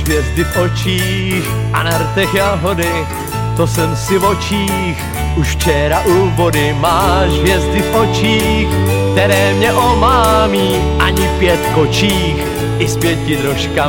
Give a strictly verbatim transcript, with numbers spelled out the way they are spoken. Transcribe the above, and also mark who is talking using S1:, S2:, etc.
S1: hvězdy v očích a na rtech jahody, to jsem si v očích už včera u vody. Máš hvězdy v očích, které mě omámí, ani pět kočích, i s pěti drožkami.